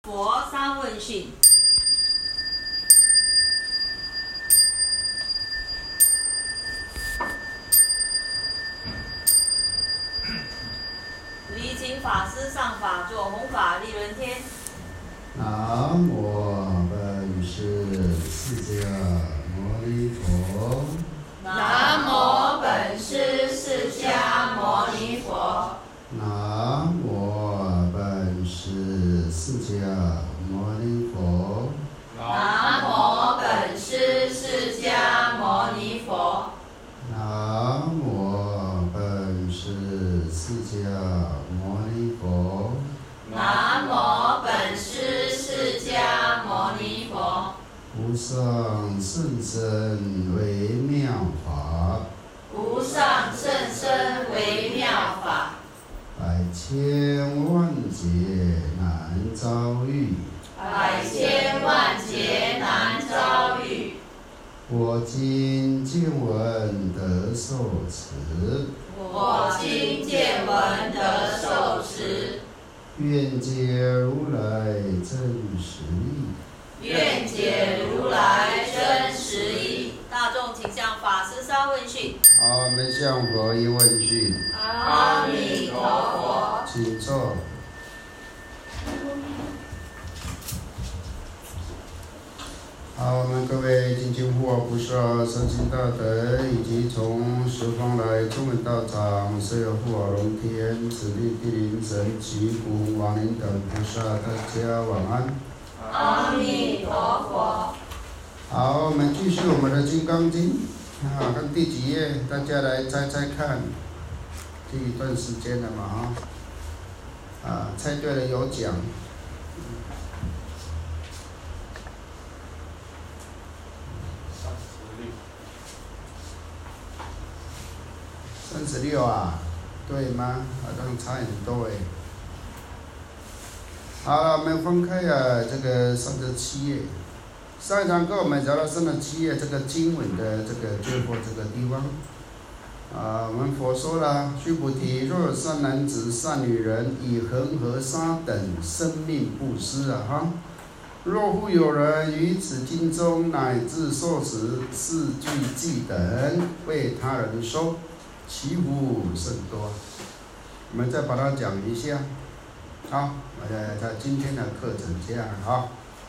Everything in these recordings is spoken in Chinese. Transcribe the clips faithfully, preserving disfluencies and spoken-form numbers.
佛三问讯。离请法师上法座，弘法利人天。 南无本师释迦牟尼佛。 南无本师释迦牟尼佛。 南无本师释迦牟尼佛。 南无本师释迦牟尼佛。 南无本师释迦牟尼佛。 南无本师释迦牟尼佛。 无上甚深微妙法， 无上甚深微妙法， 百千万劫难遭遇。 百千万劫难遭遇。 我今见闻得受持， 我今见闻得受持， 愿解如来真实义。 愿解如来真实义。 大众请向法师三问讯。 好，我们向佛一问讯。 阿弥陀佛。 请坐。好，我们各位精进护法菩萨、善心大德，以及从十方来中文道场所有护法龙天、子弟地灵神、奇古王灵等菩萨，大家晚安。 阿弥陀佛。 好，我们继续我们的《金刚经》啊，看第几页？大家来猜猜看。这一段时间了嘛啊，啊，猜对了有奖。三十六啊，对吗？好像差很多哎。好了，我们分开啊，这个三十七页。上一堂课我们讲到三十七页这个经文的这个最后这个地方，啊，我们佛说了，须菩提，若有善男子、善女人，以恒河沙等生命布施啊哈。若复有人于此经中乃至受持四句偈等，为他人说，其福甚多。我们再把它讲一下。好，呃，在今天的课程这样啊。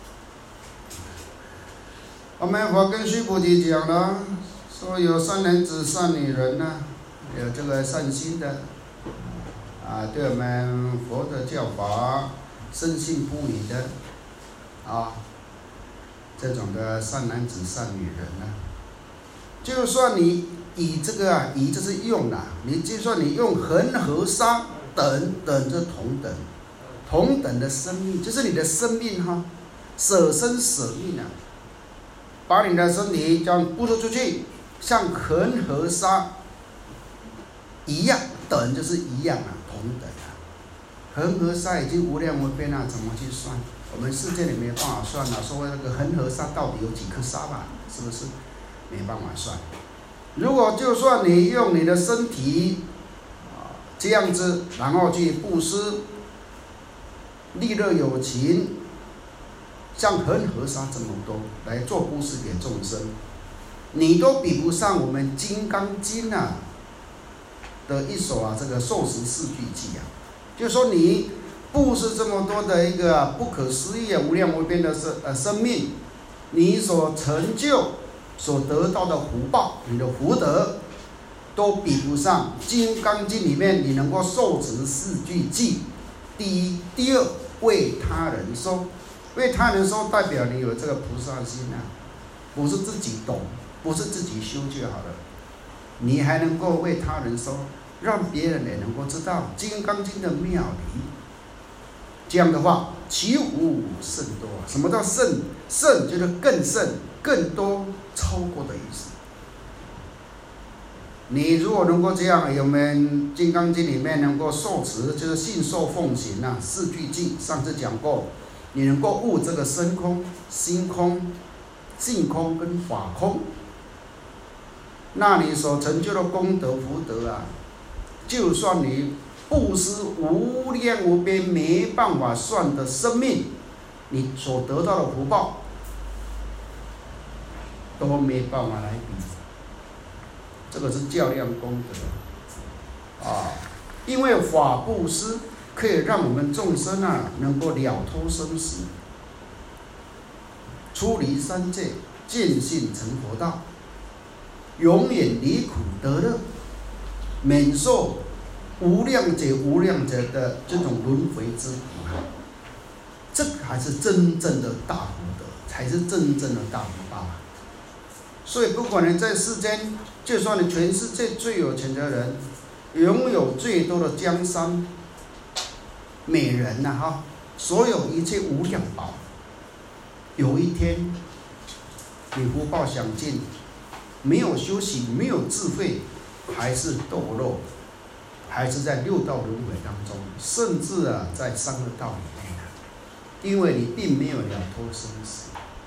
我们佛跟须菩提讲了，说有善男子、善女人呢、啊，有这个善心的，啊，对我们佛的教法深信不疑的，啊，这种的善男子、善女人呢、啊，就算你以这个啊，以就是用啦、啊，你就算你用恒河沙等等这同等。同等的生命，就是你的生命哈，舍身舍命啊，把你的身体这样布施出去，像恒河沙一样，等就是一样啊，同等啊。恒河沙已经无量无边了，怎么去算？我们世界里没办法算了、啊。说那个恒河沙到底有几颗沙吧？是不是？没办法算。如果就算你用你的身体啊这样子，然后去布施。利乐有情，像恒河沙这么多来做布施给众生，你都比不上我们《金刚经》啊的一首啊这个受持四句偈啊。就是说你布施这么多的一个、啊、不可思议啊无量无边的生呃生命，你所成就、所得到的福报，你的福德，都比不上《金刚经》里面你能够受持四句偈。第一，第二，为他人说，为他人说代表你有这个菩萨心啊，不是自己懂，不是自己修就好了，你还能够为他人说，让别人也能够知道《金刚经》的妙理。这样的话，其福甚多。什么叫甚？甚就是更甚、更多、超过的意思。你如果能够这样，我们《金刚经》里面能够受持，就是信受奉行啊，四句偈。上次讲过，你能够悟这个身空、心空、性空跟法空，那你所成就的功德福德啊，就算你布施无量无边没办法算的生命， 你所得到的福报都没办法来比。这个是较量功德啊，因为法布施可以让我们众生啊能够了脱生死，出离三界，见性成佛道，永远离苦得乐，免受无量劫无量劫的这种轮回之苦啊！这还是真正的大福德，才是真正的大福报。所以，不管你在世间，就算你全世界最有钱的人，拥有最多的江山、美人呐、啊、哈，所有一切无量宝，有一天你福报享尽，没有修行，没有智慧，还是堕落，还是在六道轮回当中，甚至啊在三恶道里面啊，因为你并没有了脱生死。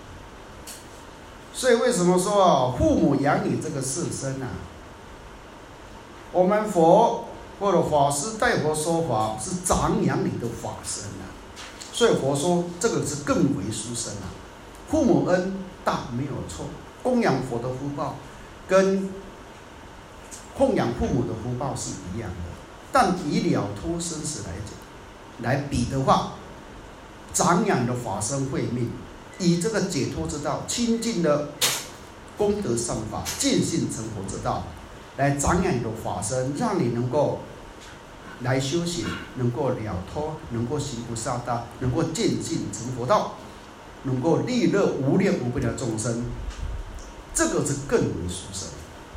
所以为什么说啊，父母养你这个世身啊，我们佛或者法师代佛说法是长养你的法身啊，所以佛说这个是更为殊胜啊。父母恩大没有错，供养佛的福报跟供养父母的福报是一样的，但以了脱生死来讲来比的话，长养的法身慧命，以这个解脱之道、清净的功德善法、见性成佛之道，来长养你的法身，让你能够来修行，能够了脱，能够行菩萨道，能够见性成佛道，能够利乐无量无边的众生，这个是更为殊胜。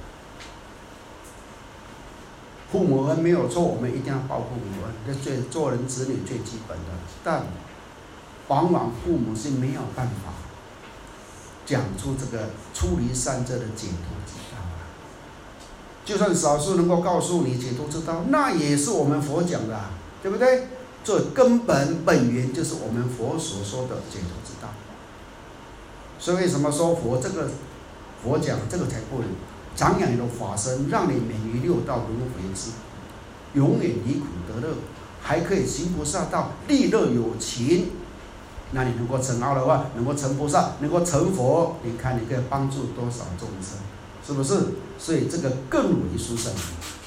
父母恩没有错，我们一定要报父母恩，这最做人子女最基本的。但往往父母是没有办法讲出这个出离三界的解脱之道啊。就算少数能够告诉你解脱之道，那也是我们佛讲的、啊，对不对？这根本本源就是我们佛所说的解脱之道。所以为什么说佛这个佛讲这个才过瘾？长养你的法身，让你免于六道轮回之苦，永远离苦得乐，还可以行菩萨道，利乐有情。那你能够成阿罗汉，能够成菩萨，能够成佛，你看你可以帮助多少众生，是不是？所以这个更为殊胜。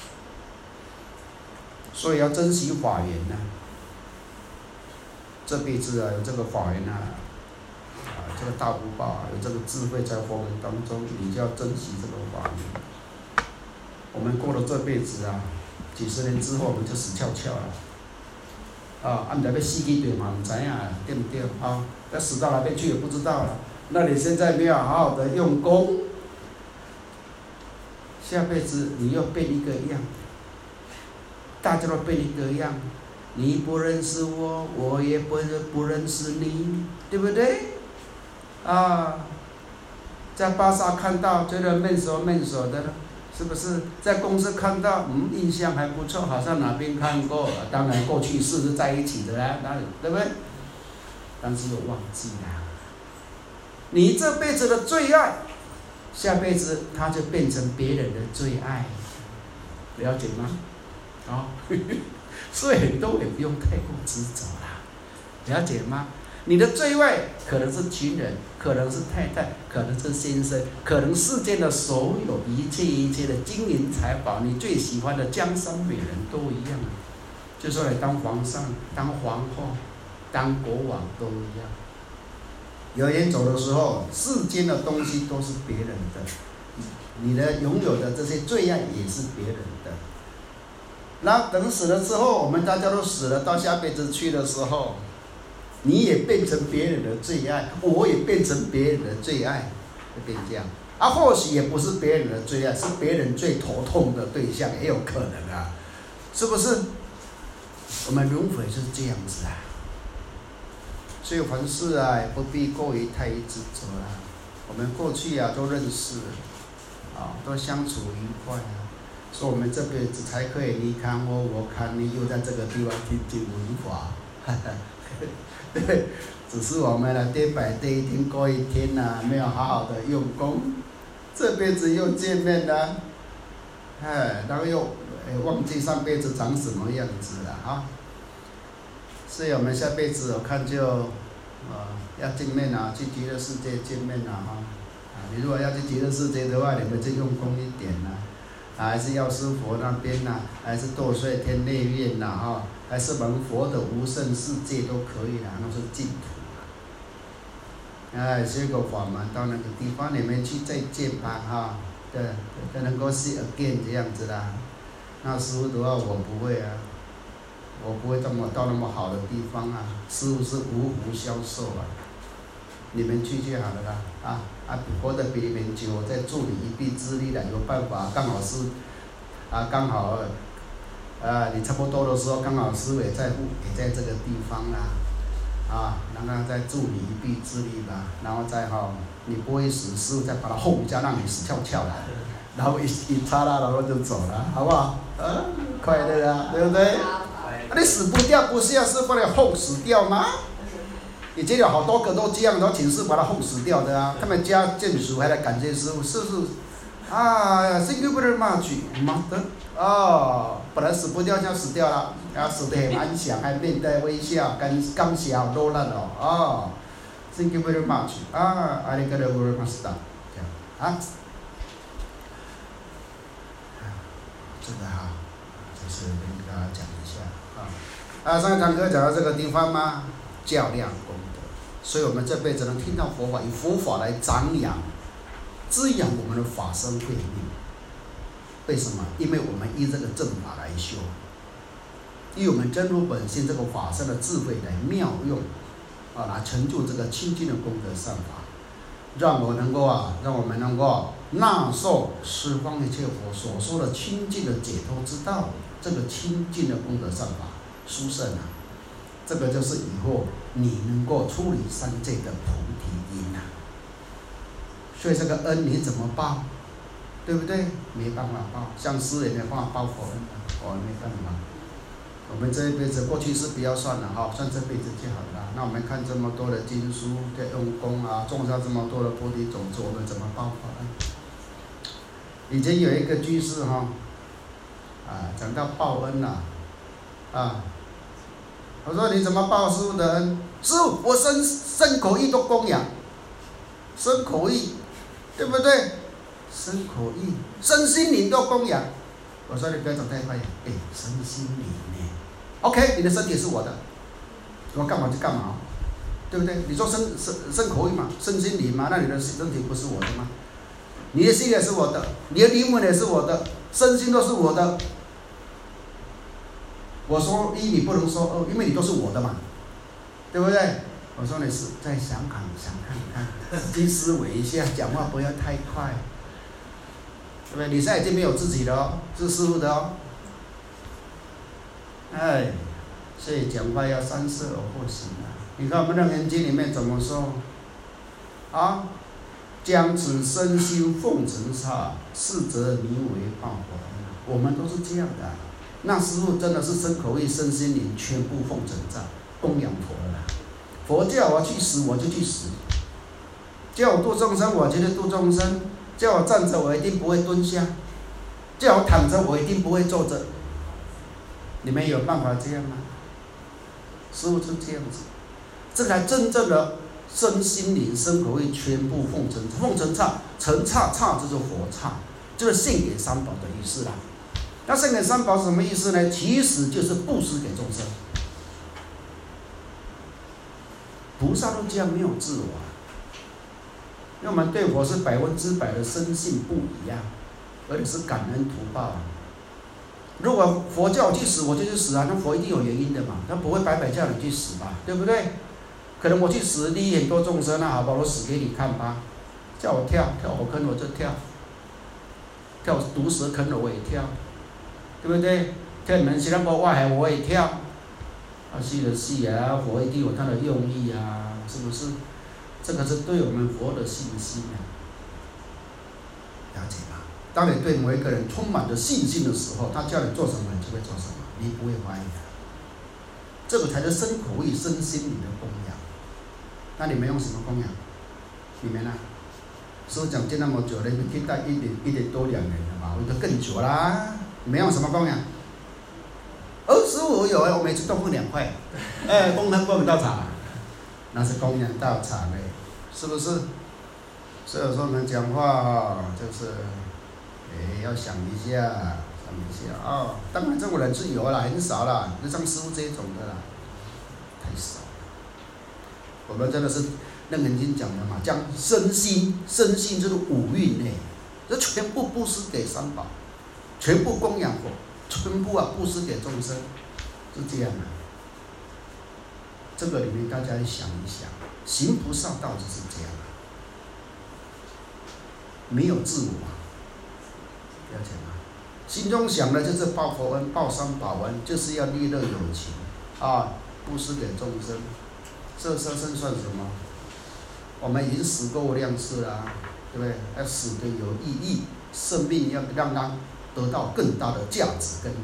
所以要珍惜法缘呢、啊。这辈子啊，有这个法缘啊，啊，这个大福报啊，有这个智慧在佛门当中，你就要珍惜这个法缘。我们过了这辈子啊，几十年之后我们就死翘翘了。啊，按在要死去对嘛，唔知影对不对？啊，要死到哪边去也不知道了。那你现在没有好好的用功，下辈子你又变一个样，大家都变一个样，你不认识我，我也不不认识你，对不对？啊，在巴萨看到觉得面熟面熟的了。是不是在公司看到，嗯，印象还不错，好像哪边看过？当然过去世是在一起的啦，哪里对不对？但是又忘记了，你这辈子的最爱，下辈子他就变成别人的最爱，了解吗？啊、哦，所以很多也不用太过执着啦，了解吗？你的最爱可能是情人，可能是太太，可能是先生，可能世间的所有一切一切的金银财宝，你最喜欢的江山美人都一样，就说你当皇上、当皇后、当国王都一样。有人走的时候，世间的东西都是别人的，你的拥有的这些最爱也是别人的。那等死了之后，我们大家都死了，到下辈子去的时候，你也变成别人的最爱，我也变成别人的最爱，会变这样。啊，或许也不是别人的最爱，是别人最头痛的对象，也有可能啊，是不是？我们轮回是这样子啊，所以凡事啊，也不必过于太执着啦。我们过去啊都认识，啊，都相处愉快啊，所以我们这辈子才可以你看我，我看你，又在这个地方听听文法。对，只是我们呢，day by day，一天过一天呐、啊，没有好好的用功，这辈子又见面了，哎，然后又哎忘记上辈子长什么样子了啊。所以我们下辈子我看就啊，要见面啊，去极乐世界见面啊哈。啊，你如果要去极乐世界的话，你们就用功一点啦、啊。啊，还是药师佛那边呐、啊，还是堕碎天内院呐哈，还是我们佛的无胜世界都可以啦，那是净土。哎，学个法门到那个地方，你们去再见吧哈。对，才能够 see again 这样子啦。那师父的话，我不会啊，我不会这么到那么好的地方啊。师父是无福消受啊，你们去就好了啦。啊啊，活得比你们久，我再助你一臂之力的，有办法，刚好是啊，刚好啊，你差不多的时候，刚好师父也在也在这个地方啦。啊，然后再助你一臂之力吧，然后再哈、哦，你不会死，师父再把它轰一下，让你死翘翘来，然后一一擦啦，然后就走了，好不好？啊，快乐啊，对不对？啊、你死不掉，不是要师父来轰死掉吗？以前有好多个都这样，然后请师把他轰死掉的啊，他们家眷属还来感谢师父，是不是？啊 ，thank you very much， 妈的，哦，本来死不掉，现在死掉了。啊，死得很安详，还面带微笑，感感谢好多人哦，哦 ，thank you very much， 啊，阿里嘎多 very much， 这样啊，这个哈，就是跟大家讲一下啊，啊，上一堂课讲到这个地方吗？较量功德，所以我们这辈子能听到佛法，以佛法来长养、滋养我们的法身慧命。为什么？因为我们依这个正法来修。以我们真如本性这个法身的智慧来妙用，啊，来成就这个清净的功德善法，让我能够啊，让我们能够纳受十方一切佛所说的清净的解脱之道，这个清净的功德善法殊胜啊！这个就是以后你能够出离三界的菩提因啊。所以这个恩你怎么报？对不对？没办法报，像师也没办法报佛恩的，我没办法。我们这一辈子，过去是不要算了哈，算这辈子就好了。那我们看这么多的经书，在用功啊，种下这么多的菩提种子，我们怎么报法呢？以前有一个居士哈，啊，讲到报恩呐、啊，啊，我说你怎么报师父的恩？师父，我身身口意都供养，身口意，对不对？身口意，身心灵都供养。我说你不要走太快，哎，身心灵呢 ？OK， 你的身体是我的，我干嘛就干嘛，对不对？你说身身身口意嘛，身心灵嘛，那你的身体不是我的吗？你的心也是我的，你的灵魂也是我的，身心都是我的。我说一，你不能说二，因为你都是我的嘛，对不对？我说你是再想看想看看，仔细思维一下，讲话不要太快。对不对？你现在已经没有自己的哦，是师父的哦。哎，所以讲话要三思而后行啊！你看我们《楞严经》里面怎么说？啊，将此身心奉承刹，是则名为报佛恩。我们都是这样的、啊。那师父真的是身口意身心灵全部奉承刹，供养佛了啦。佛叫我去死，我就去死；叫我度众生，我就去度众生。叫我站着，我一定不会蹲下；叫我躺着，我一定不会坐着。你们有办法这样吗？师父是这样子，这才真正的身心灵、身口意全部奉承，奉承刹，承刹刹就是佛刹，就是献给三宝的意思啦。那献给三宝是什么意思呢？其实就是布施给众生。菩萨都这样，没有自我啊。因为我们对佛是百分之百的深信不疑啊，而且是感恩图报啊。如果佛叫我去死，我就去死啊，那佛一定有原因的嘛，他不会白白叫你去死吧，对不对？可能我去死利益很多众生，那好吧，我死给你看吧。叫我跳跳火坑我就跳，跳毒蛇坑了我也跳，对不对？跳你们西凉国外海我也跳，啊，是的是啊，佛一定有他的用意啊，是不是？这个是对我们佛的信心啊，了解吗？当你对某一个人充满着信心的时候，他叫你做什么，你就会做什么，你不会怀疑的。这个才是身口意身心灵的供养。那你们用什么供养？你们呢？师父讲经那么久了，你们听到一年一年多两年了吧？我都更久啦。你们用什么供养？哦，师父我有哎，我每次都分两块，哎，供他供不到茶。 那是供养道场嘞，是不是？所以说我们讲话啊，就是，哎，要想一下，想一下啊、哦。当然这种人是有啦，很少啦，就像师父这种的啦，太少了。我们真的是楞严经讲的嘛，将身心，身心就是五蕴呢，这全部布施给三宝，全部供养佛，全部啊布施给众生，是这样的。这个里面大家想一想，行菩萨道就是这样。没有自我，了解吗？心中想的就是报佛恩、报三宝恩，就是要利乐有情啊，布施给众生。这这生算什么？我们已经死过无量次了，对不对？要死得有意义，生命要让它得到更大的价值跟利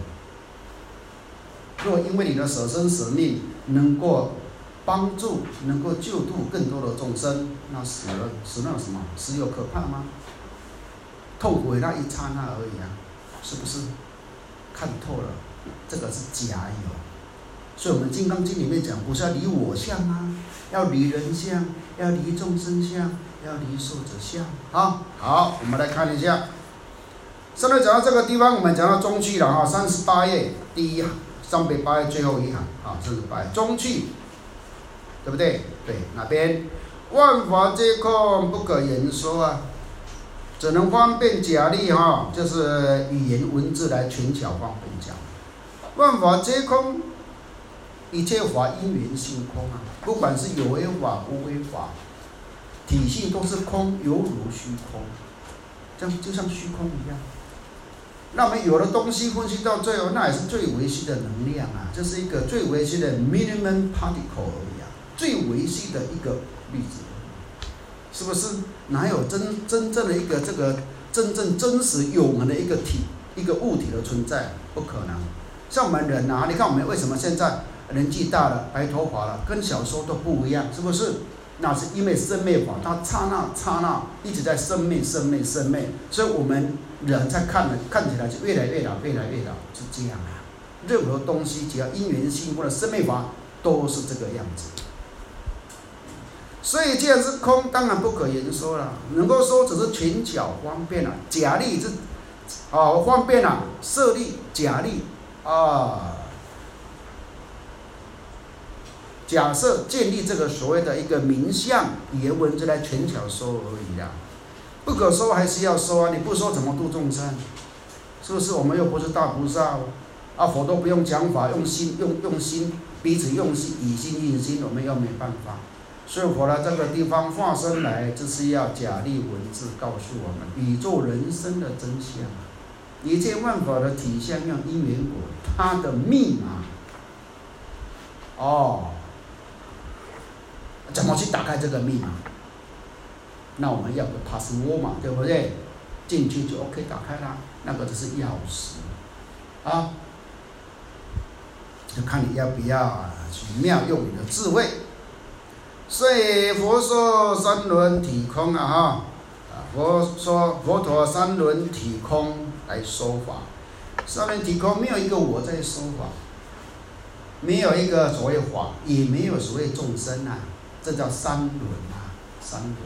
用。如果因为你的舍身舍命能够帮助，能够救度更多的众生，那死了，死了什么？死有可怕吗？痛苦那一刹那而已啊，是不是？看透了，这个是假有。所以我们《金刚经》里面讲，不是要离我相啊，要离人相，要离众生相，要离寿者相。好，好，我们来看一下。上面讲到这个地方，我们讲到中去了哈，三十八页第一行，三百八页最后一行啊，三十八页中去。对不对？对，哪边？万法皆空，不可言说啊，只能方便假立哈，就是语言文字来权巧方便讲。万法皆空，一切法因缘性空啊，不管是有为法、无为法，体系都是空，犹如虚空，这样就像虚空一样。那我们有的东西分析到最后，那也是最微细的能量啊，这是一个最微细的 minimum particle 而已啊。最微细的一个粒子，是不是？哪有真真正的一个这个真正真实永恒的一个体一个物体的存在？不可能。像我们人啊，你看我们为什么现在年纪大了、白头发了，跟小时候都不一样，是不是？那是因为生灭法，它刹那刹那一直在生灭、生灭、生灭，所以我们人在看的看起来就越来越老、越来越老，是这样啊。任何东西只要因缘性或者生灭法，都是这个样子。所以既然是空，当然不可言说了。能够说只是权巧方便了、啊，假立是啊方便了、啊，设立假立啊，假设建立这个所谓的一个名相语言文字来权巧说而已啦。不可说还是要说啊，你不说怎么度众生？是不是？我们又不是大菩萨啊，佛都不用讲法，用心用用心彼此用心以心印心，我们又没办法。所以佛来这个地方化身来，就是要假立文字告诉我们宇宙人生的真相，一切万法的体相用因缘果，它的密码。哦，怎么去打开这个密码？那我们要个 password 嘛，对不对？进去就 OK 打开啦，那个就是钥匙啊，就看你要不要去妙用你的智慧。所以佛说三轮体空啊哈，佛说佛陀三轮体空来说法，三轮体空没有一个我在说法，没有一个所谓法，也没有所谓众生啊，这叫三轮啊，三轮。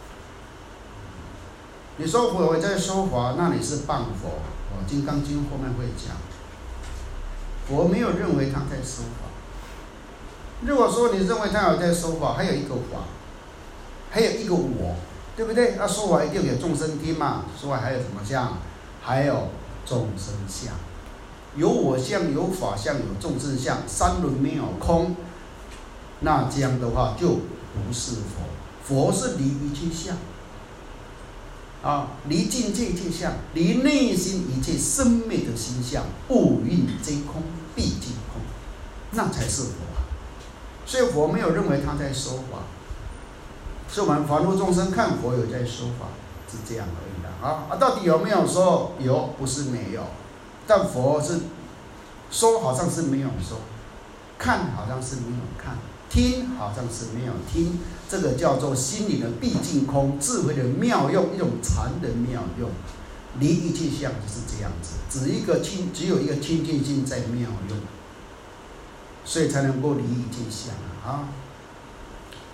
你说佛在说法，那你是谤佛，哦，《金刚经》后面会讲，佛没有认为他在说法。如果说你认为他有在说法，还有一个法，还有一个我，对不对？那说法一定有众生听嘛，说法还有什么相？还有众生相，有我相，有法相，有众生相，三轮没有空，那这样的话就不是佛。佛是离一切相，啊，离境界一切相，离内心一切生灭的心相，五蕴皆空，毕竟空，那才是佛。所以佛没有认为他在说法，是我们凡夫众生看佛有在说法，是这样而已的啊啊！到底有没有说？有，不是没有，但佛是说好像是没有说，看好像是没有看，听好像是没有听，这个叫做心理的毕竟空，智慧的妙用，一种禅的妙用，离一切相就是这样子，只一个清，只有一个清净心在妙用。所以才能够离一切相啊！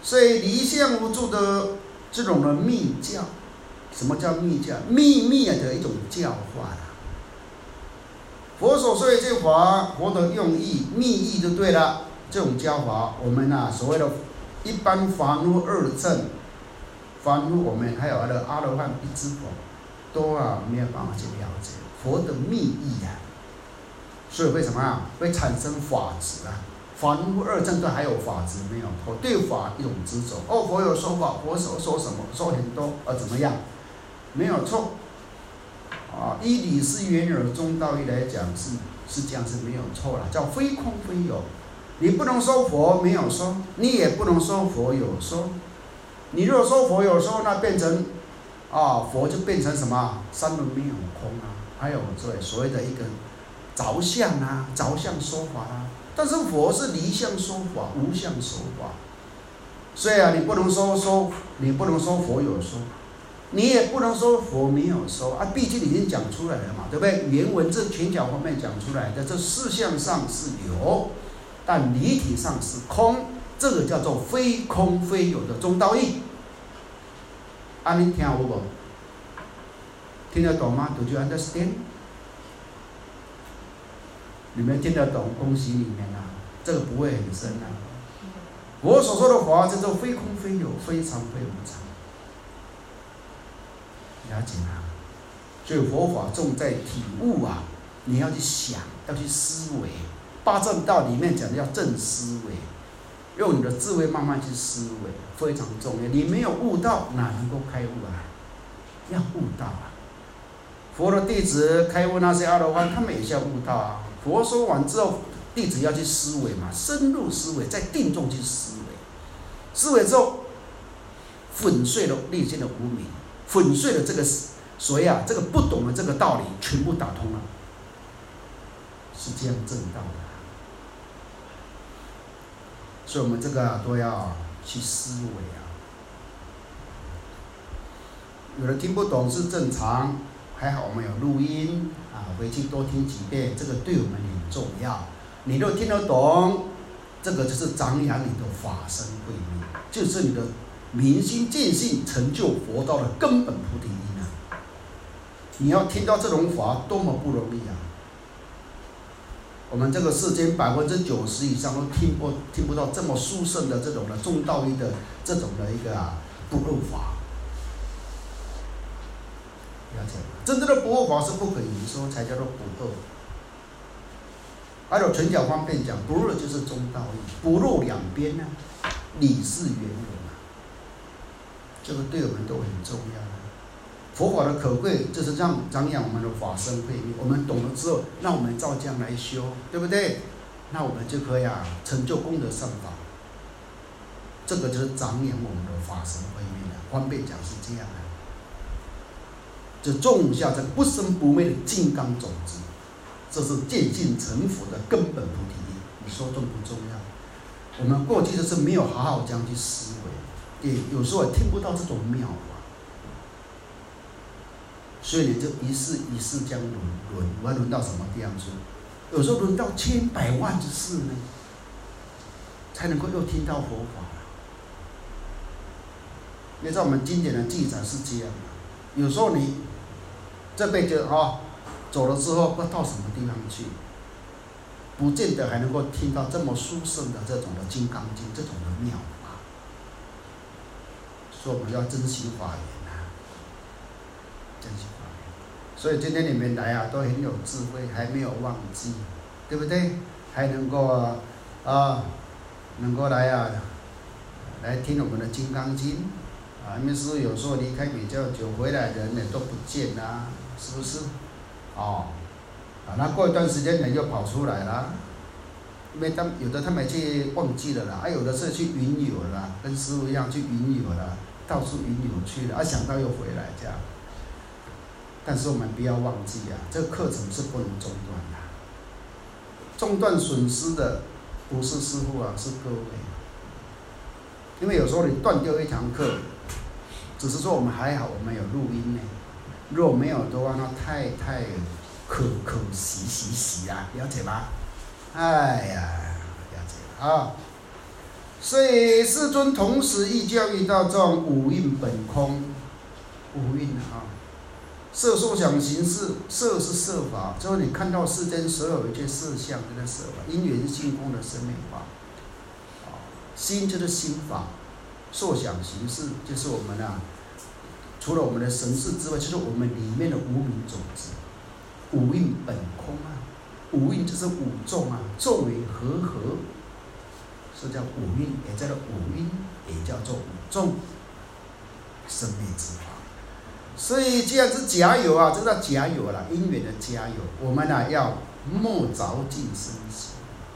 所以离相无助的这种的密教，什么叫密教？秘密的一种教化啦。佛所说的这法，佛的用意、密意就对了。这种教法，我们啊所谓的一般凡夫二正，凡夫我们还有的阿罗汉一支佛，都啊没有办法去了解佛的密意啊。所以为什么啊会产生法执啊？凡夫二正都还有法执没有？我对法一种执着。哦，佛有说法，佛所说什么？说很多，呃，怎么样？没有错。啊，依理事圆耳中道义来讲是是这样是没有错了，叫非空非有。你不能说佛没有说，你也不能说佛有说。你如果说佛有说，那变成啊佛就变成什么？三轮没有空啊，还有所谓所谓的一个着相啊，着相说法啊。但是佛是离相说法，无相说法。所以啊，你不能说说，你不能说佛有说。你也不能说佛没有说啊，毕竟已经讲出来了嘛，对不对？原文这前脚方面讲出来的，这事项上是有，但离体上是空，这个叫做非空非有的中道义。啊，你听有无？听得懂吗 ？Do you understand？ 你们听得懂？恭喜你们啊！这个不会很深啊。我所说的法叫做非空非有，非常非无常。了解吗？所以佛法重在体悟啊，你要去想，要去思维。八正道里面讲的要正思维，用你的智慧慢慢去思维，非常重要。你没有悟到，哪能够开悟啊？要悟到啊！佛的弟子开悟那些阿罗汉，他们也是要悟到啊。佛说完之后，弟子要去思维嘛，深入思维，在定中去思维。思维之后，粉碎了内心的无明。粉碎了这个谁啊？这个不懂的这个道理，全部打通了，是这样正道的。所以我们这个、啊、都要去思维啊。有人听不懂是正常，还好我们有录音啊，回去多听几遍，这个对我们很重要。你若听得懂，这个就是长养你的法身慧命，就是你的明心见性成就佛道的根本菩提因啊！你要听到这种法，多么不容易啊！我们这个世间百分之九十以上都听不听不到这么殊胜的这种的中道义的这种的一个啊不二法，了解吗？真正的不二法是不可言说，才叫做不二。还有全教方便讲，不二就是中道义，不入两边呢、啊，理事圆融。这个对我们都很重要。佛法的可贵，就是让长养我们的法身慧命。我们懂了之后，让我们照这样来修，对不对？那我们就可以啊，成就功德善法。这个就是长养我们的法身慧命了。方便讲是这样的，就种下这个不生不灭的金刚种子，这是渐进成佛的根本菩提因。你说重不重要？我们过去就是没有好好这样去思维。也有时候也听不到这种妙法，所以你就一世一世这样轮轮，我要轮到什么地方去？有时候轮到千百万之世呢，才能够又听到佛法。你知道我们经典的记载是这样的，有时候你这辈子啊走了之后，不知道到什么地方去，不见得还能够听到这么殊胜的这种的《金刚经》这种的妙法。所以我们要珍惜法缘啊，珍惜法缘。所以今天你们来啊，都很有智慧，还没有忘记，对不对？还能够啊，啊能够来啊，来听我们的《金刚经》啊。因为是有时候离开比较久，回来的人也都不见啦，是不是？哦，啊，那过一段时间人又跑出来了。因为他们有的他们去忘记了啦，啊，有的是去云游了，跟师父一样去云游了。到处云游去了，啊，想到又回来这样。但是我们不要忘记啊，这个课程是不能中断的。中断损失的不是师父啊，是各位。因为有时候你断掉一堂课，只是说我们还好，我们有录音呢。如果没有的话，那太太可可惜惜惜啊，了解吗？哎呀，了解啊。 所以世尊同时亦教育到这种五蕴本空，五蕴啊，色受想行识，色是色法，就是你看到世间所有一切色相，这个色法，因缘性空的生命法。心就是心法，受想行识就是我们啊，除了我们的神识之外，就是我们里面的无明种子，五蕴本空啊，五蕴就是五众啊，众为和合，是叫五蕴，也叫做五蕴，也叫做五众，生灭之法。所以既然是假有啊，这叫假有了，因缘的假有，我们啊要莫着尽生死。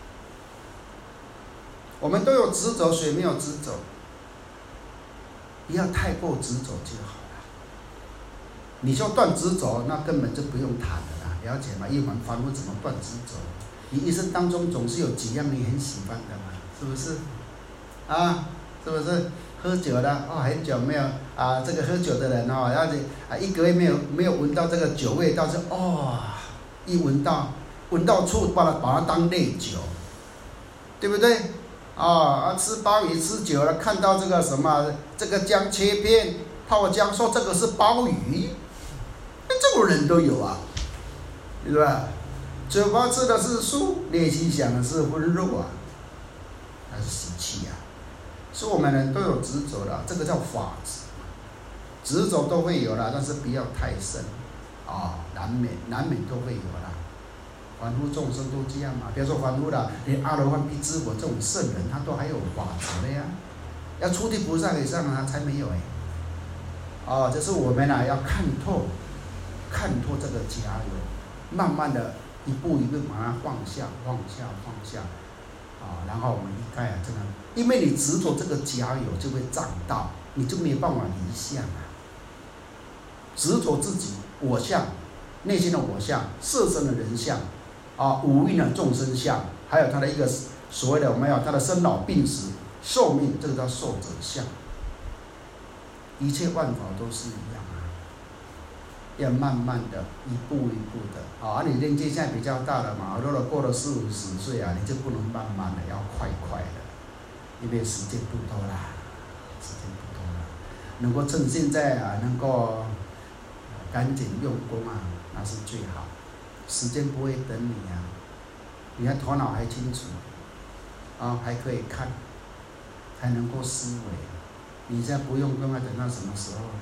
我们都有执着，谁没有执着？不要太过执着就好了。你说断执着，那根本就不用谈了啦，了解吗？一碗凡夫怎么断执着？你一生当中总是有几样你很喜欢的嘛，是不是？啊，是不是？喝酒的哦，很久没有啊，这个喝酒的人哦，要是啊一个月没有没有闻到这个酒味道，是哦，一闻到闻到处，把它把它当内酒，对不对？啊，吃鲍鱼吃久了，看到这个什么这个姜切片泡姜，说这个是鲍鱼，这种人都有啊，对吧？嘴巴吃的是素，内心想的是荤肉啊，那是习气啊。所以我们人都有执着的，这个叫法执，执着都会有啦，但是不要太深啊，难免难免都会有啦。凡夫众生都这样嘛，不要说凡夫啦，连阿罗汉、辟支佛这种圣人，他都还有法执的呀。要出地菩萨以上他才没有哎。哦，这是我们啊要看透，看透这个假有，慢慢的一步一步把它放下、放下、放下，啊，然后我们一概啊，真的，因为你执着这个假有，就会障道，你就没有办法离相啊。执着自己我相，内心的我相，色身的人相。啊，五蕴的众生相，还有他的一个所谓的我们要他的生老病死、寿命，这个叫寿者相。一切万法都是一样啊，要慢慢的、一步一步的。啊，你年纪现在比较大了嘛，如果过了四五十岁啊，你就不能慢慢的，要快快的，因为时间不多啦，时间不多了。能够趁现在啊，能够赶紧用功啊，那是最好。时间不会等你啊，你的头脑还清楚，啊，还可以看，还能够思维。你现在不用功，要等到什么时候呢？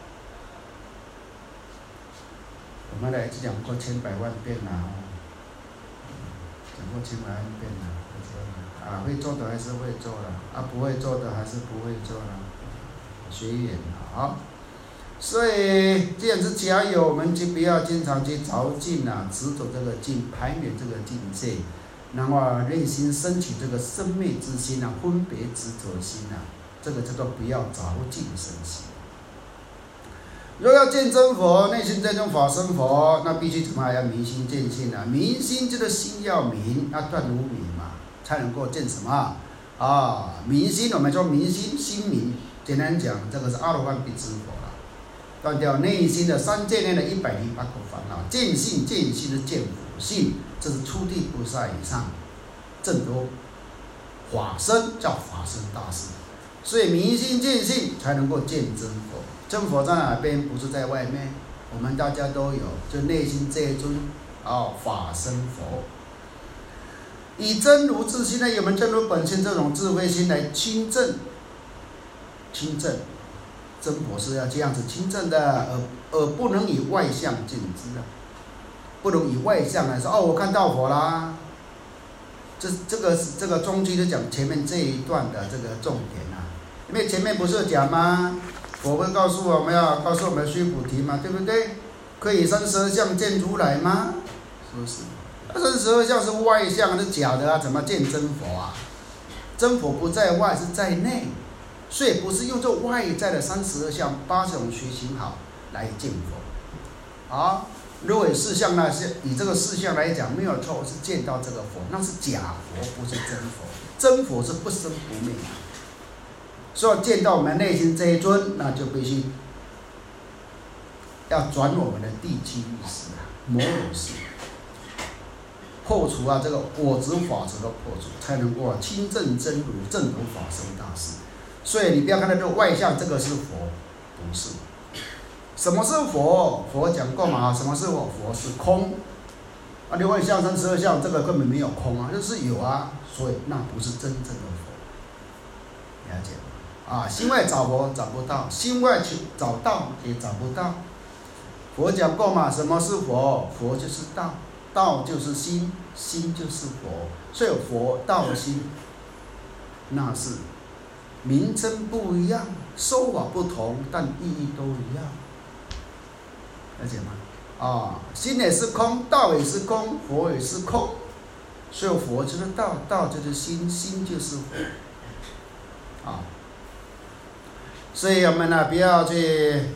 我们来讲过千百万遍了哦，讲过千百万遍了，啊，会做的还是会做了，啊，不会做的还是不会做了，随缘好。所以，既然是假有，我们就不要经常去着境啊，执着这个境，排免这个境界，然后内心升起这个生灭之心啊，分别执着心啊，这个叫做不要着境生起。若要见真佛，内心真正法身佛，那必须怎么还要明心见性啊？明心就是心要明，要断无明嘛，才能够见什么啊？明心，我们说明心，心明。简单讲，这个是阿罗汉辟支佛。断掉内心的三界内的一百零八个烦恼，见性见性是见佛性，这是初地菩萨以上正多法身，叫法身大士。所以明心见性才能够见真佛。真佛在哪边？不是在外面，我们大家都有，就内心这一尊啊法身佛。以真如自心呢，我们真如本性这种智慧心来亲证，亲证。真佛是要这样子亲证的，而而不能以外相见之啊，不能以外相来说哦，我看到佛啦。这这个这个中句就讲前面这一段的这个重点啊，因为前面不是讲吗？佛会告诉我们要告诉我们须菩提嘛，对不对？可以三十二相见如来吗？是不是？三十二相是外相，是假的啊，怎么见真佛啊？真佛不在外，是在内。所以不是用这外在的三十二相八种随行好来见佛，啊，如果四相那些以这个四相来讲没有错，是见到这个佛，那是假佛，不是真佛。真佛是不生不灭，所以见到我们内心这一尊，那就必须要转我们的第七意识啊，摩罗识， 破除啊这个我执法执的破除，才能够啊亲证真如，正如法身大事。所以你不要看到这个外相，这个是佛，不是。什么是佛？佛讲过嘛，什么是佛？佛是空。啊，六位相、三十二相，这个根本没有空啊，就是有啊，所以那不是真正的佛。了解吗？啊，心外找佛找不到，心外求找道也找不到。佛讲过嘛，什么是佛？佛就是道，道就是心，心就是佛。所以佛道心，那是名称不一样，说法不同，但意义都一样。了解吗？啊，心也是空，道也是空，佛也是空，所以佛就是道，道就是心，心就是佛。啊，所以我们呢，不要去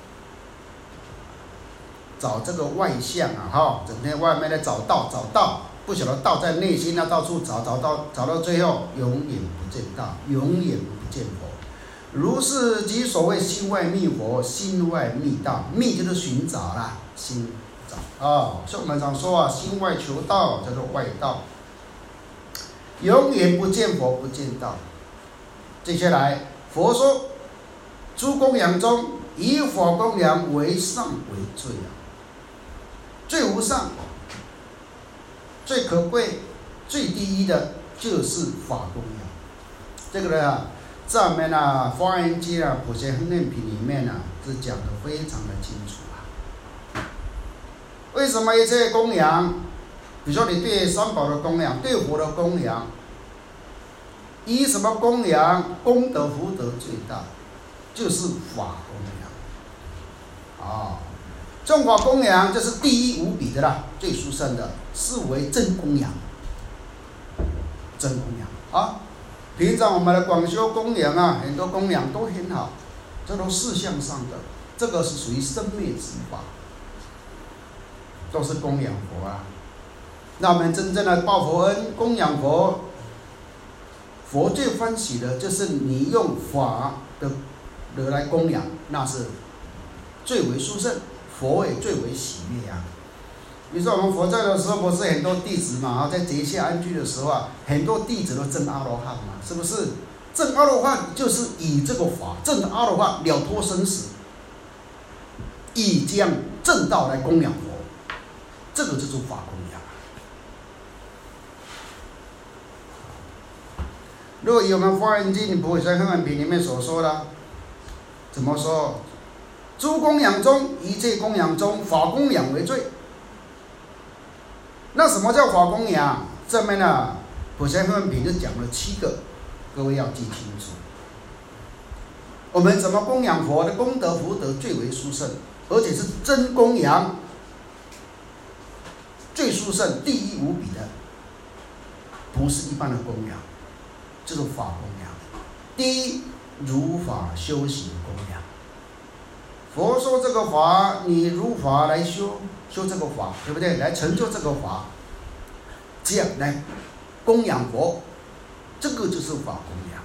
找这个外相啊，哈，整天外面在找道，找道，不晓得道在内心啊，到处找，找到找到最后，永远不见道，永远不见佛。如是即所谓心外觅佛，心外觅道，觅就是寻找啦，心找啊。所以我们常说啊，心外求道叫做外道，永远不见佛，不见道。接下来，佛说，诸供养中，以法供养为上为最啊，最无上、最可贵、最第一的就是法供养。这个呢啊。在我们啊《华严经》啊《普贤行愿品》里面啊，是讲得非常的清楚啊。为什么一切供养，比如说你对三宝的供养，对佛的供养，以什么供养功德福德最大，就是法供养。啊，这种法供养就是第一无比的啦，最殊胜的，是为真供养。真供养啊。平常我们的广修供养啊，很多供养都很好，这都事项上的，这个是属于生灭之法，都是供养佛啊。那我们真正的报佛恩、供养佛，佛最欢喜的就是你用法的的来供养，那是最为殊胜，佛也最为喜悦啊。比如说我们佛在的时候，不是很多弟子嘛？在结下安居的时候啊，很多弟子都证阿罗汉嘛，是不是？证阿罗汉就是以这个法证的阿罗汉了脱生死，以这样正道来供养佛，这个就是法供养。如果以我们《华严经》《普贤行愿品》里面所说的，怎么说？诸供养中，一切供养中，法供养为最。那什么叫法供养？这边呢，普贤行愿品就讲了七个，各位要记清楚。我们怎么供养佛的功德福德最为殊胜，而且是真供养，最殊胜、第一无比的，不是一般的供养，就是法供养。第一，如法修行供养。佛说这个法，你如法来修。修这个法，对不对？来成就这个法，这样来供养佛，这个就是法供养。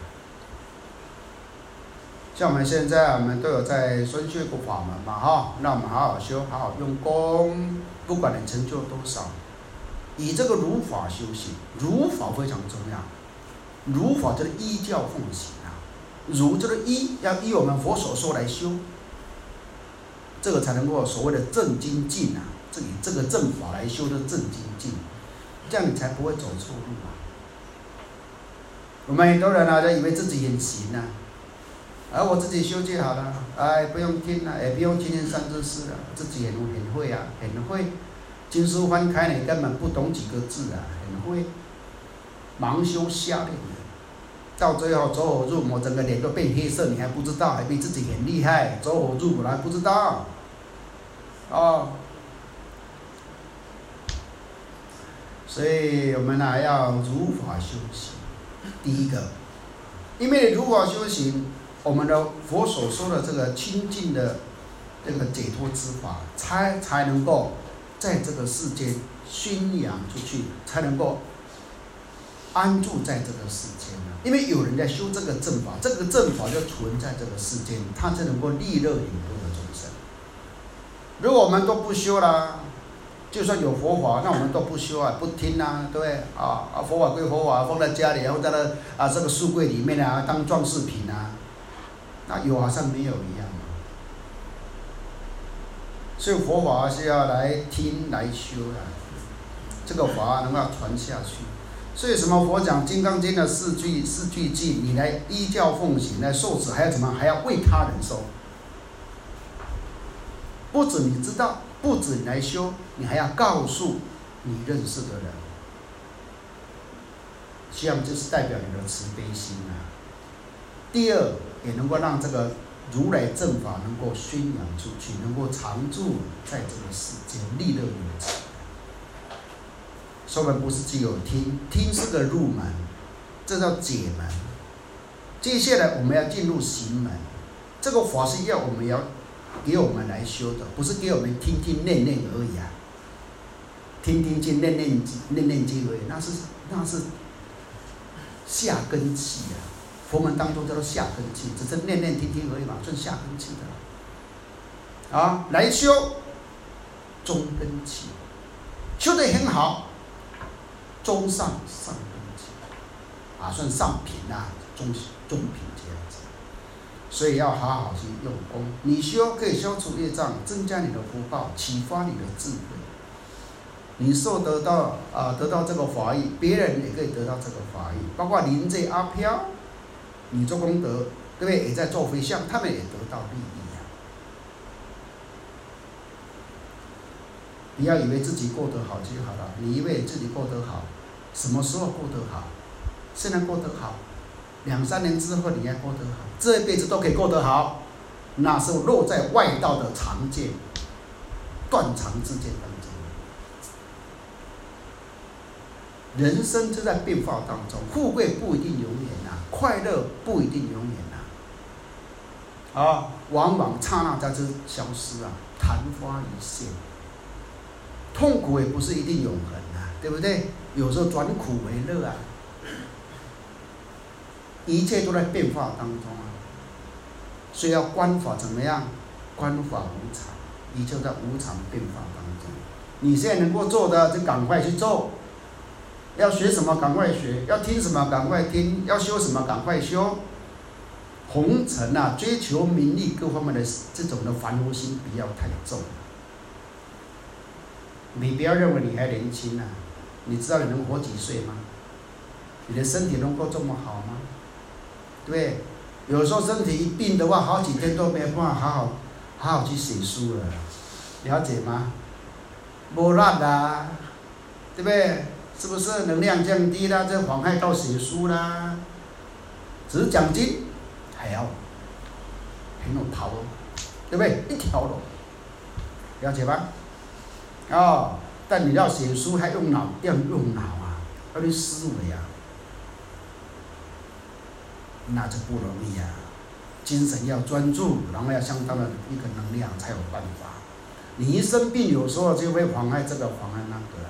像我们现在，我们都有在宣学过法门嘛，哈，那我们好好修，好好用功，不管你成就多少，以这个如法修行，如法非常重要。如法就是依教奉行啊，如就是依，要依我们佛所说来修。这个才能够所谓的正精进啊，这以这个正法来修的正精进，这样你才不会走错路啊。我们很多人啊，都以为自己很行啊，而、啊、我自己修就好了，哎，不用听了、啊，也不用听听三字诗了，自己很很会啊，很会。经书翻开你根本不懂几个字啊，很会，盲修瞎练的，到最后走火入魔，整个脸都变黑色，你还不知道，还比自己很厉害，走火入魔还不知道。哦，所以我们呢、啊、要如法修行。第一个，因为如法修行，我们的佛所说的这个清净的这个解脱之法，才才能够在这个世间宣扬出去，才能够安住在这个世间。因为有人在修这个正法，这个正法就存在这个世间，它才能够利乐很多的众生。如果我们都不修啦， 就算有佛法，那我们都不修啊，不听啊，对不对？啊啊，佛法归佛法，放在家里，然后在那啊这个书柜里面啊，当装饰品啊，那有好像没有一样。所以佛法是要来听来修的，这个法能够传下去。所以什么佛讲《金刚经》的四句四句偈，你来依教奉行来受持，还要怎么？还要为他人受。不止你知道，不止你来修，你还要告诉你认识的人。这样就是代表你的慈悲心啊。第二，也能够让这个如来正法能够宣扬出去，能够常住在这个世间，利乐有情。所以不是只有听，听是个入门，这叫解门。接下来我们要进入行门，这个法是要我们要给我们来修的，不是给我们听听念念而已啊。听听经、念念念念经而已，那是那是下根器啊。佛门当中叫做下根器，只是念念听听而已嘛，算下根器的。啊，来修中根器，修得很好，中上上根器，啊，算上品啊，中中品这样子。所以要好好去用功。你修可以消除业障，增加你的福报，启发你的智慧。你受得到啊，得到这个法益，别人也可以得到这个法益，包括临济阿飘。你做功德，对不对？也在做回向，他们也得到利益啊！不要以为自己过得好就好了，你以为自己过得好，什么时候过得好？现在过得好，两三年之后你要过得好，这一辈子都可以过得好，那是落在外道的常见、断常之见当中。人生就在变化当中，富贵不一定永远呐、啊，快乐不一定永远呐、啊，啊，往往刹那间就消失啊，昙花一现。痛苦也不是一定永恒啊，对不对？有时候转苦为乐啊，一切都在变化当中啊，所以要观法怎么样？观法无常，一切在无常变化当中。你现在能够做的，就赶快去做。要学什么赶快学，要听什么赶快听，要修什么赶快修。红尘啊，追求名利各方面的这种的烦忧心不要太重。你不要认为你还年轻啊，你知道你能活几岁吗？你的身体能够这么好吗？对不对？有时候身体一病的话，好几天都没办法好好好好去写书了，了解吗？没力啦，对不对？是不是能量降低啦？这妨害到写书啦。只是讲经，还要很有头，对不对？一条龙，了解吧？哦，但你要写书还用脑，要用脑啊，要去思维啊，那就不容易啊。精神要专注，然后要相当的一个能量才有办法。你一生病，有时候就会妨碍这个，妨碍那个、啊。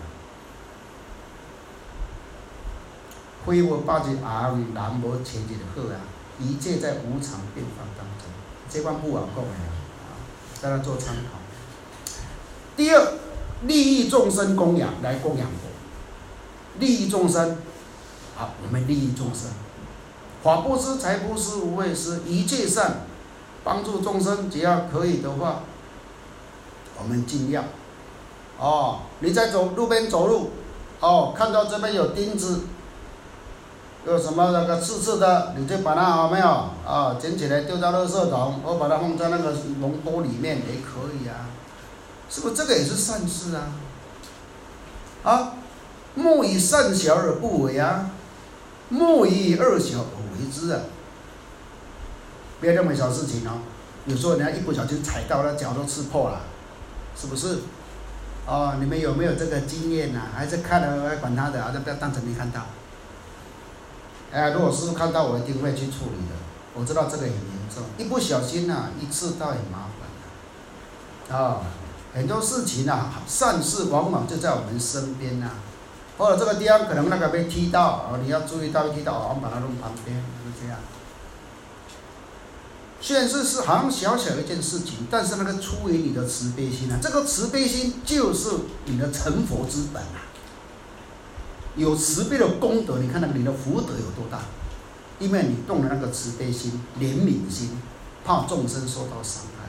非我八字昂，然无前一就好啊！一切在无常变化当中，这关不好讲的啊，大家做参考。第二，利益众生供养，来供养佛，利益众生。好，我们利益众生，法布施、财布施、无畏施，一切善，帮助众生，只要可以的话，我们尽量。哦，你在走路边走路，哦，看到这边有钉子。有什么那个刺刺的，你就把它有没有啊捡起来丢到垃圾桶，或把它放在那个笼兜里面也可以啊，是不是这个也是善事啊？啊，莫以善小而不为啊，莫以恶小而为之啊。不要认为小事情哦，有时候人家一不小心踩到了，脚都吃破了，是不是？哦，你们有没有这个经验啊？还是看了还管他的，啊，不要当成没看到。哎，如果师父看到，我一定会去处理的。我知道这个很严重，一不小心呐、啊，一次到很麻烦的。啊、哦，很多事情啊，善事往往就在我们身边呐、啊。或者这个地方可能那个被踢到，哦，你要注意到踢到，我们把它弄旁边，就这样。 虽然是是好像小小一件事情，但是那个出于你的慈悲心啊，这个慈悲心就是你的成佛之本啊。有慈悲的功德，你看那个你的福德有多大？因为你动了那个慈悲心、怜悯心，怕众生受到伤害。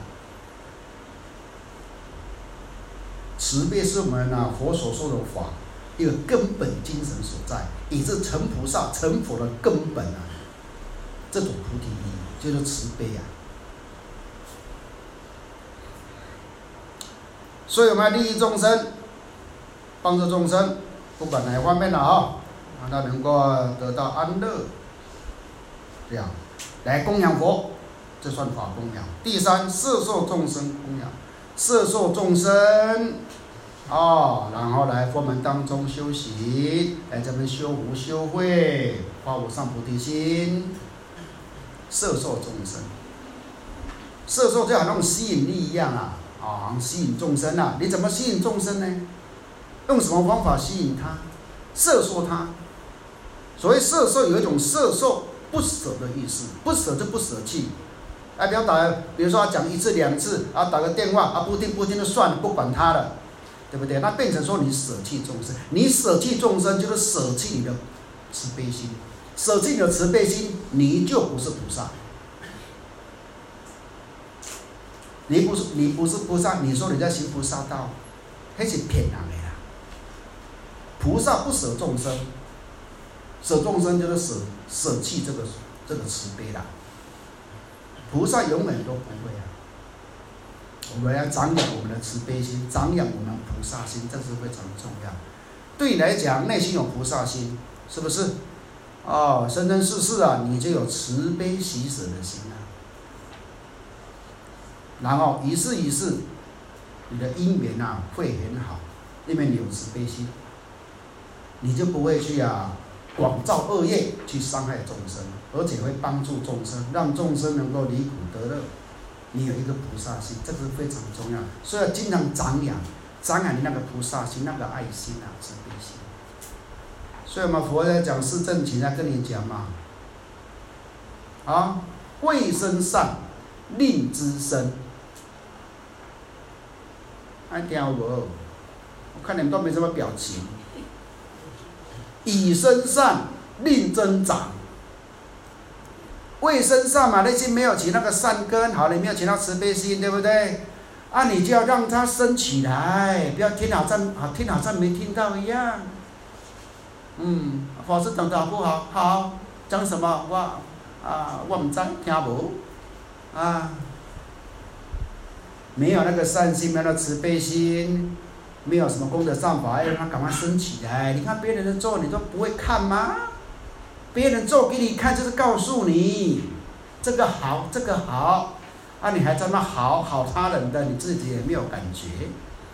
慈悲是我们啊佛所说的法一个根本精神所在，也是成菩萨、成佛的根本啊。这种菩提心就是慈悲啊。所以我们要利益众生，帮助众生，不管哪一方面了啊，让他能够得到安乐。这样来供养佛，这算法供养。第三，摄受众生供养，摄受众生。哦，然后来佛门当中修行，来这边修福修慧，发无上菩提心，摄受众生。摄受就好像那种吸引力一样啊，啊、哦，好像吸引众生啊。你怎么吸引众生呢？用什么方法吸引他？摄受他。所谓摄受，有一种摄受不舍的意思，不舍就不舍弃。哎，不要打，比如说讲一次两次啊，打个电话啊，不听不听就算了，不管他了。对不对？那变成说你舍弃众生，你舍弃众生就是舍弃你的慈悲心，舍弃你的慈悲心，你就不是菩萨。你不是你不是菩萨，你说你在行菩萨道，那是骗人的啦。菩萨不舍众生，舍众生就是舍舍弃这个这个慈悲啦。菩萨永远都不会啊。我们要长养我们的慈悲心，长养我们菩萨心，这是非常重要。对你来讲，内心有菩萨心，是不是？哦，生生世世啊，你就有慈悲喜舍的心啊。然后一世一世，你的因缘啊会很好，因为你有慈悲心，你就不会去啊广造恶业，去伤害众生，而且会帮助众生，让众生能够离苦得乐。你有一个菩萨心，这个是非常重要，所以要经常长养，长养你那个菩萨心、那个爱心啊、慈悲心。所以我们佛在讲四正勤在跟你讲嘛，啊，未生善，令之生。爱听无？我看你们都没什么表情。以生善，令增长。未生善嘛，内心没有起那个善根，好，你没有起到慈悲心，对不对？啊，你就要让它升起来，不要听好像好听好像没听到一样。嗯，法师讲得好不好？好，讲什么？我啊，我唔知，听无啊，没有那个善心，没有那个慈悲心，没有什么功德善法，要让它赶快升起来。你看别人的做，你都不会看吗？别人做给你看，就是告诉你这个好，这个好，啊，你还在那好好他人的，你自己也没有感觉。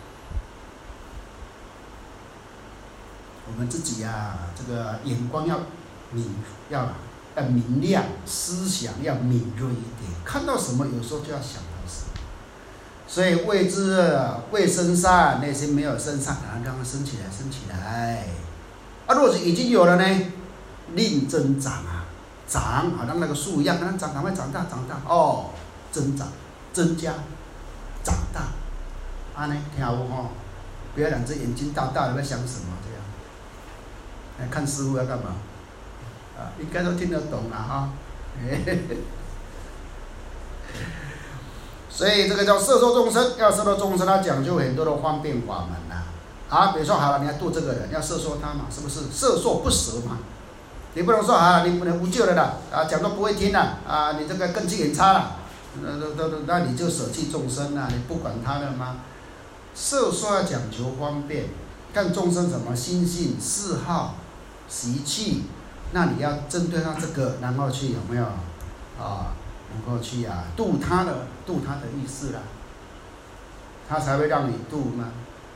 我们自己呀、啊，这个眼光要敏，要要明亮，思想要敏锐一点，看到什么有时候就要想到什么。所以未知未生善，内心没有生善，让它升起来，升起来。啊，如果是已经有了呢？令增长啊，长好像那个树一样，让它长，赶快长大，长大哦，增长，增加，长大，安尼听有吼？不要两只眼睛大大的在想什么这样。来看师傅要干嘛？啊，应该都听得懂了哈。所以这个叫摄受众生，要摄受众生，它讲究很多的方便法门呐、啊。啊，比如说好了，你要度这个人，要摄受他嘛，是不是？摄受不舍嘛。你不能说啊，你不能无救了啦，啊，讲都不会听了，啊，你这个根基很差了，那那那你就舍弃众生了，你不管他了吗？摄受要讲求方便，看众生什么心性、嗜好、习气，那你要针对他这个，然后去有没有啊，能够去啊度他的度他的意思啦，他才会让你度嘛。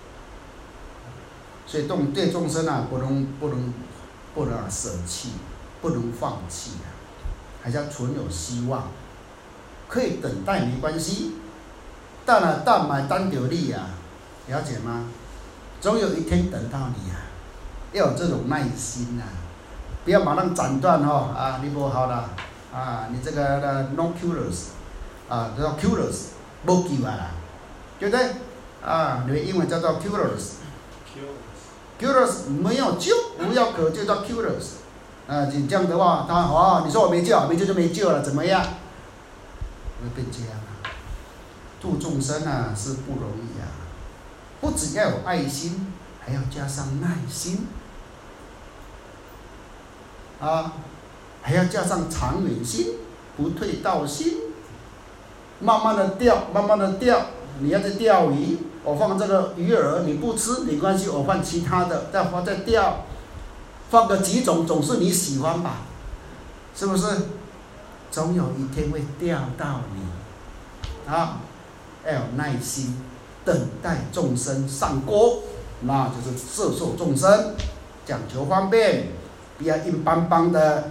所以动对众生啊，不能不能。不能舍弃，不能放弃啊，还是要存有希望。可以等待没关系，但啊，但买单得利啊，了解吗？总有一天等到你啊，要有这种耐心啊，不要马上斩断哦啊，你不好了啊，你这个 no curious 啊，叫 cures， 没救啊啦，对不对？啊，你们英文叫做 cures，cures 没有救，无药可救叫 cures。啊，你这样的话，他哦，你说我没救，没救就没救了，怎么样？会变这样啊！度众生啊是不容易啊，不只要有爱心，还要加上耐心啊，还要加上长远心，不退道心，慢慢的钓，慢慢的钓。你要去钓鱼，我放这个鱼饵，你不吃没关系，我放其他的，再放再钓。放个几种总是你喜欢吧，是不是？总有一天会钓到你，啊，要有耐心，等待众生上钩，那就是摄受众生，讲求方便，不要硬邦邦的。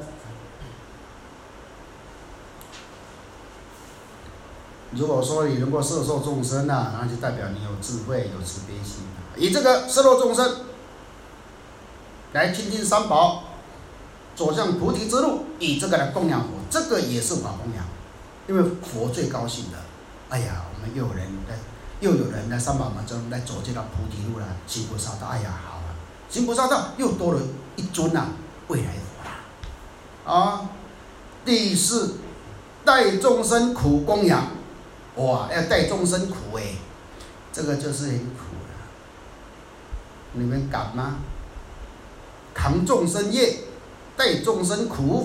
如果说你能够摄受众生啊，那就代表你有智慧、有慈悲心，以这个摄受众生。来亲近三宝，走向菩提之路，以这个来供养佛，这个也是法供养，因为佛最高兴的。哎呀，我们又有人来，又有人来三宝门中来走这条菩提路了，行菩萨道。哎呀，好了，行菩萨道又多了一尊啊，未来佛啦。啊，第四，带众生苦供养，哇，要带众生苦哎，这个就是很苦了。你们敢吗？扛众生业，带众生苦。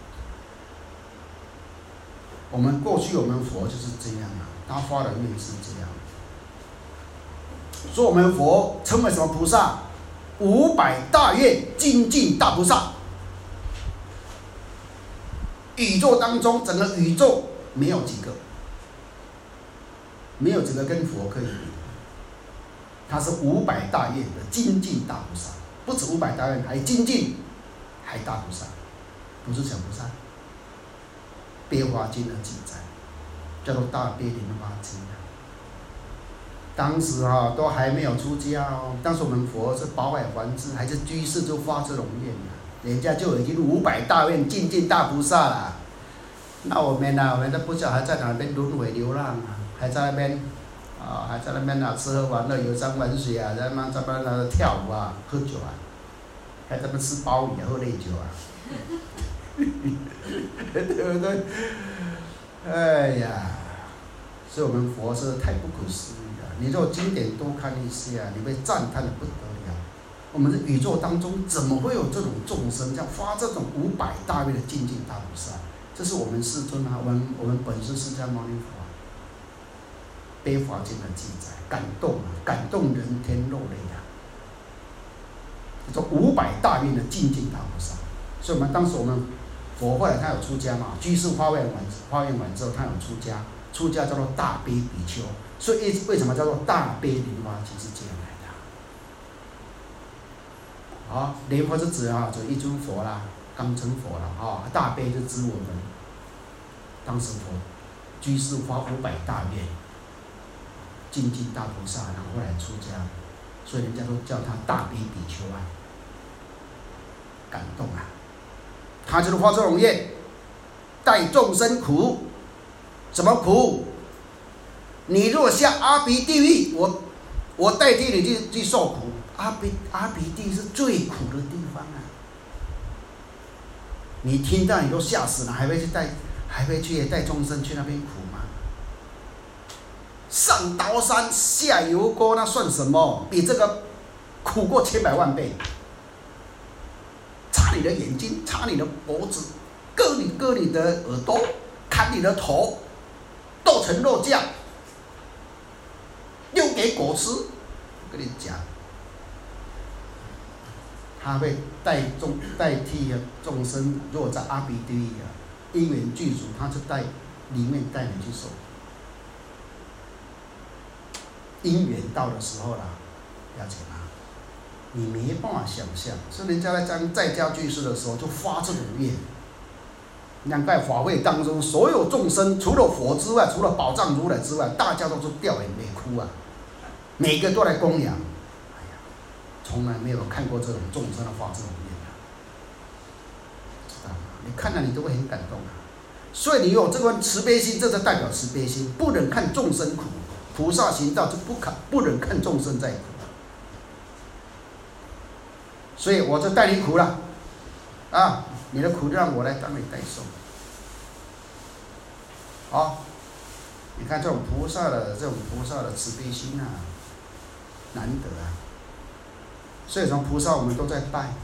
我们过去我们佛就是这样啊，他发的愿是这样。说我们佛称为什么菩萨？五百大愿精进大菩萨。宇宙当中，整个宇宙没有几个，没有几个跟佛可以比。他是五百大愿的精进大菩萨。不止五百大愿，还精进，还大菩萨，不是小菩萨。悲华经的记载，叫做大悲莲华经啊。当时啊，都还没有出家哦。当时我们佛是饱海还智，还是居士就发这种愿啊，人家就已经五百大愿精进大菩萨了。那我们呢、啊，我们都不晓得还在哪边轮回流浪啊，还在那边。啊，还在那边啊，吃喝玩乐、游山玩水啊，在那在那那跳舞啊，喝酒啊，还在那边吃鲍鱼啊，喝烈酒啊，对不对？哎呀，所以我们佛是太不可思议了。你若经典多看一些啊，你会赞叹的不得了。我们的宇宙当中怎么会有这种众生，这样发这种五百大愿的精进大菩萨？这是我们世尊啊，我们我们本师释迦牟尼佛。悲华经的记载，感动啊，感动人天落泪啊！这种五百大愿的精进大菩萨，所以我们当时我们佛后来他有出家嘛，居士发愿完发愿完之后，他有出家，出家叫做大悲比丘，所以为什么叫做大悲莲华经是这样来的？好，莲华是指啊，就一尊佛啦，刚成佛了啊，大悲就指我们当时佛居士发五百大愿。精进大菩萨，然后来出家，所以人家都叫他大悲比丘啊，感动啊！他就是发这种愿，带众生苦，什么苦？你若下阿鼻地狱，我我代替你去去受苦。阿鼻阿鼻地是最苦的地方啊！你听到你都吓死了，还会去带，还会去带众生去那边苦吗？上刀山下油锅，那算什么？比这个苦过千百万倍。插你的眼睛，插你的脖子，割你割你的耳朵，砍你的头，剁成肉酱，丢给狗吃。我跟你讲，他会代众代替众生，如果在阿鼻地狱啊，因缘具足，他就带里面带你去受。因缘到的时候啦，了解吗？你没办法想象，是人家在讲在家居士的时候就发这种愿。难怪法会当中，所有众生除了佛之外，除了宝藏如来之外，大家都是掉眼泪哭啊，每个都来供养。哎呀，从来没有看过这种众生的发这种愿啊，知道吗？你看了你都会很感动啊。 所以你有这份慈悲心，这就代表慈悲心，不忍看众生苦。菩萨行道就不看不忍看众生在苦，所以我就带你苦了，啊，你的苦让我来帮你代受。好，你看这种菩萨的这种菩萨的慈悲心啊，难得啊。所以从菩萨我们都在拜。